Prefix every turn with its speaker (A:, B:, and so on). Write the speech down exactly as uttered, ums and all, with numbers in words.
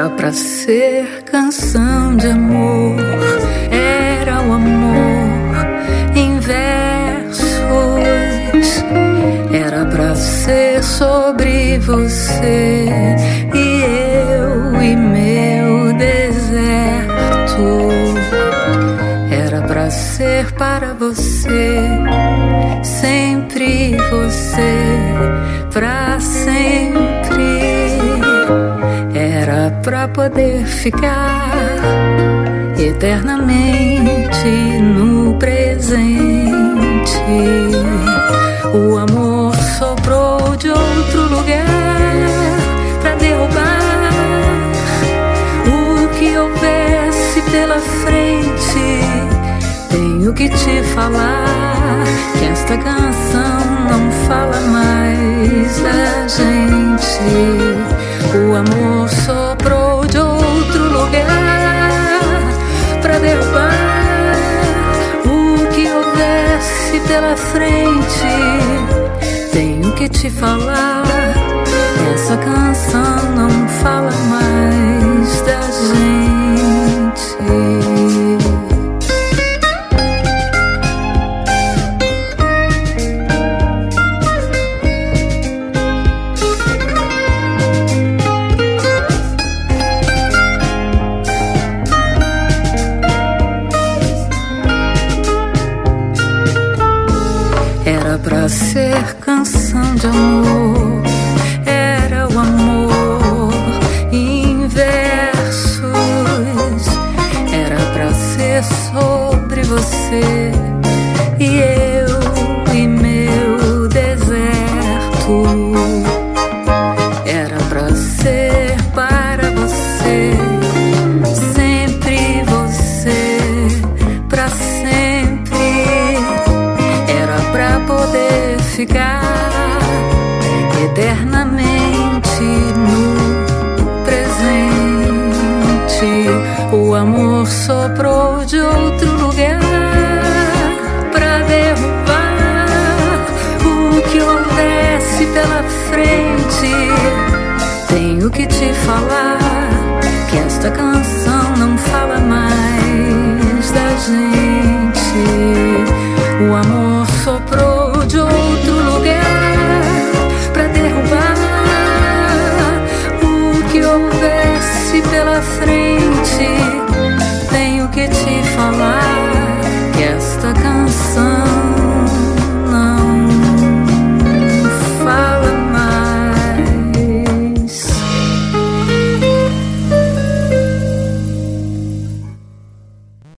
A: Era pra ser canção de amor, era o amor em versos. Era pra ser sobre você e eu e meu deserto. Era pra ser para você, sempre você, pra sempre. Era pra poder ficar eternamente no presente. O amor soprou de outro lugar pra derrubar o que houvesse pela frente. Tenho que te falar que esta canção não fala mais da gente. O amor soprou de outro lugar pra derrubar o que houvesse pela frente. Tenho que te falar, essa canção não fala mais da gente. Era pra ser canção de amor, era o amor em versos. Era pra ser sobre você e eu e meu deserto. Era pra ser para você, sempre você, pra sempre. Era pra poder ficar eternamente no presente. O amor soprou de outro lugar pra derrubar o que houvesse pela frente. Tenho que te falar que esta canção não fala mais da gente. O amor